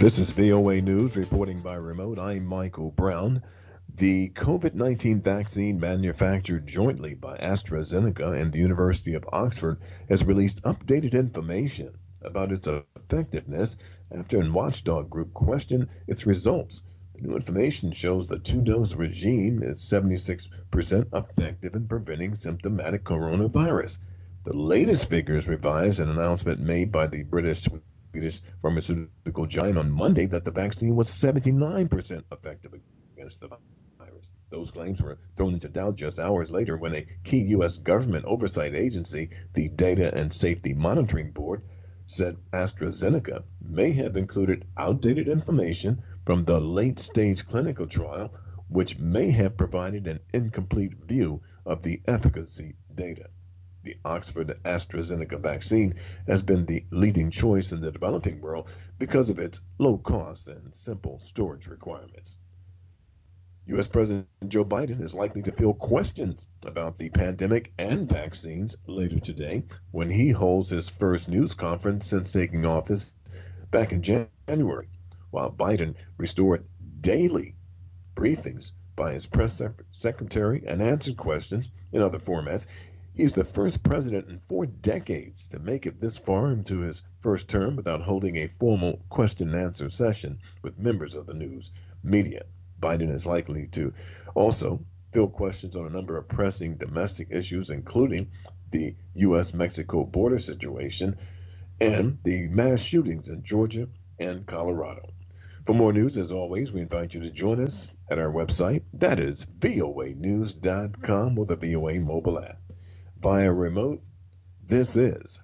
This is VOA News reporting by remote. I'm Michael Brown. The COVID-19 vaccine manufactured jointly by AstraZeneca and the University of Oxford has released updated information about its effectiveness after a watchdog group questioned its results. The new information shows the two-dose regime is 76% effective in preventing symptomatic coronavirus. The latest figures revised an announcement made by the Swedish pharmaceutical giant on Monday that the vaccine was 79% effective against the virus. Those claims were thrown into doubt just hours later when a key U.S. government oversight agency, the Data and Safety Monitoring Board, said AstraZeneca may have included outdated information from the late stage clinical trial, which may have provided an incomplete view of the efficacy data. The Oxford AstraZeneca vaccine has been the leading choice in the developing world because of its low cost and simple storage requirements. U.S. President Joe Biden is likely to field questions about the pandemic and vaccines later today when he holds his first news conference since taking office back in January, while Biden restored daily briefings by his press secretary and answered questions in other formats. He's the first president in 4 decades to make it this far into his first term without holding a formal question and answer session with members of the news media. Biden is likely to also field questions on a number of pressing domestic issues, including the U.S.-Mexico border situation and the mass shootings in Georgia and Colorado. For more news, as always, we invite you to join us at our website. That is voanews.com or the VOA mobile app. Via remote, this is